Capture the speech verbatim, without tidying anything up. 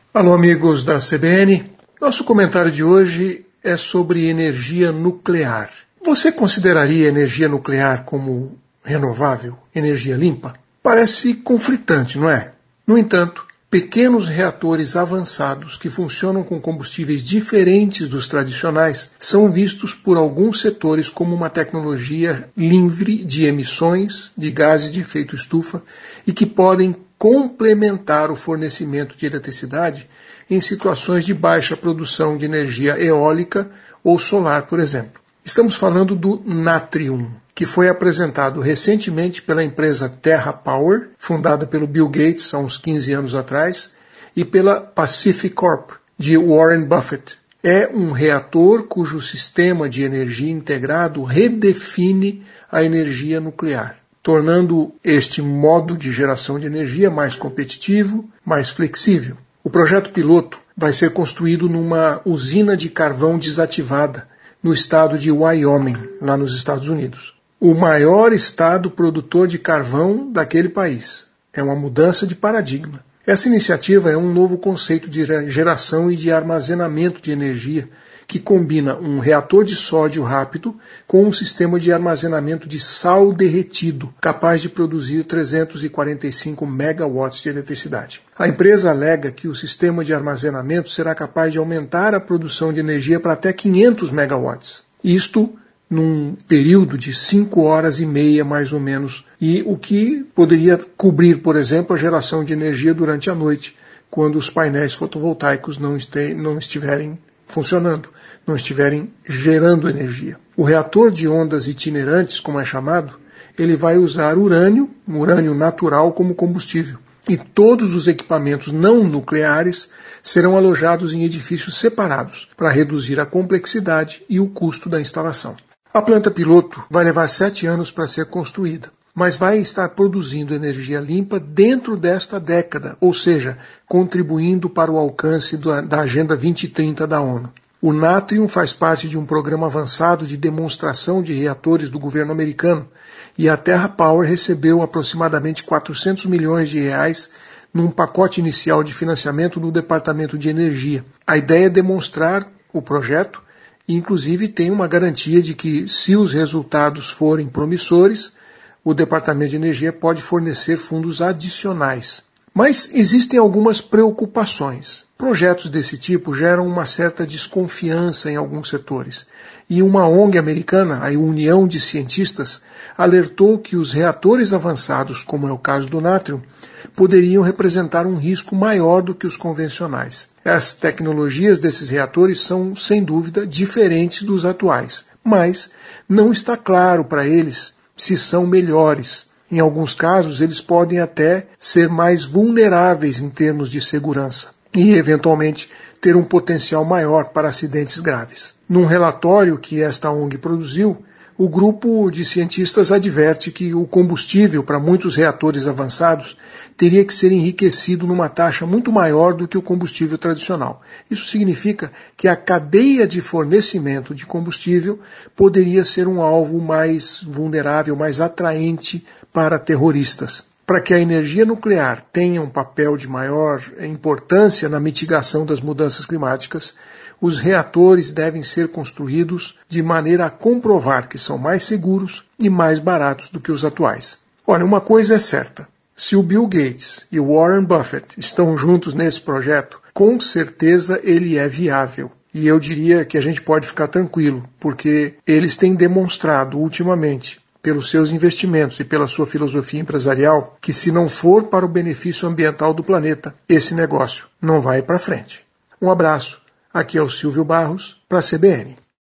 Alô, amigos da C B N. Nosso comentário de hoje é sobre energia nuclear. Você consideraria energia nuclear como renovável, energia limpa? Parece conflitante, não é? No entanto, pequenos reatores avançados que funcionam com combustíveis diferentes dos tradicionais são vistos por alguns setores como uma tecnologia livre de emissões de gases de efeito estufa e que podem complementar o fornecimento de eletricidade em situações de baixa produção de energia eólica ou solar, por exemplo. Estamos falando do Natrium, que foi apresentado recentemente pela empresa TerraPower, fundada pelo Bill Gates há uns quinze anos atrás, e pela Pacific Corp, de Warren Buffett. É um reator cujo sistema de energia integrado redefine a energia nuclear, tornando este modo de geração de energia mais competitivo, mais flexível. O projeto piloto vai ser construído numa usina de carvão desativada no estado de Wyoming, lá nos Estados Unidos. O maior estado produtor de carvão daquele país. É uma mudança de paradigma. Essa iniciativa é um novo conceito de geração e de armazenamento de energia que combina um reator de sódio rápido com um sistema de armazenamento de sal derretido, capaz de produzir trezentos e quarenta e cinco megawatts de eletricidade. A empresa alega que o sistema de armazenamento será capaz de aumentar a produção de energia para até quinhentos megawatts. Isto num período de cinco horas e meia, mais ou menos, e o que poderia cobrir, por exemplo, a geração de energia durante a noite, quando os painéis fotovoltaicos não, este- não estiverem funcionando, não estiverem gerando energia. O reator de ondas itinerantes, como é chamado, ele vai usar urânio, um urânio natural, como combustível. E todos os equipamentos não nucleares serão alojados em edifícios separados, para reduzir a complexidade e o custo da instalação. A planta piloto vai levar sete anos para ser construída, mas vai estar produzindo energia limpa dentro desta década, ou seja, contribuindo para o alcance da Agenda vinte trinta da ONU. O Natrium faz parte de um programa avançado de demonstração de reatores do governo americano e a TerraPower recebeu aproximadamente quatrocentos milhões de reais num pacote inicial de financiamento do Departamento de Energia. A ideia é demonstrar o projeto e, inclusive, tem uma garantia de que, se os resultados forem promissores, o Departamento de Energia pode fornecer fundos adicionais. Mas existem algumas preocupações. Projetos desse tipo geram uma certa desconfiança em alguns setores. E uma O N G americana, a União de Cientistas, alertou que os reatores avançados, como é o caso do Natrium, poderiam representar um risco maior do que os convencionais. As tecnologias desses reatores são, sem dúvida, diferentes dos atuais, mas não está claro para eles se são melhores. Em alguns casos, eles podem até ser mais vulneráveis em termos de segurança e, eventualmente, ter um potencial maior para acidentes graves. Num relatório que esta O N G produziu, o grupo de cientistas adverte que o combustível para muitos reatores avançados teria que ser enriquecido numa taxa muito maior do que o combustível tradicional. Isso significa que a cadeia de fornecimento de combustível poderia ser um alvo mais vulnerável, mais atraente para terroristas. Para que a energia nuclear tenha um papel de maior importância na mitigação das mudanças climáticas, os reatores devem ser construídos de maneira a comprovar que são mais seguros e mais baratos do que os atuais. Olha, uma coisa é certa. Se o Bill Gates e o Warren Buffett estão juntos nesse projeto, com certeza ele é viável. E eu diria que a gente pode ficar tranquilo, porque eles têm demonstrado ultimamente, pelos seus investimentos e pela sua filosofia empresarial, que se não for para o benefício ambiental do planeta, esse negócio não vai para frente. Um abraço. Aqui é o Silvio Barros, para a C B N.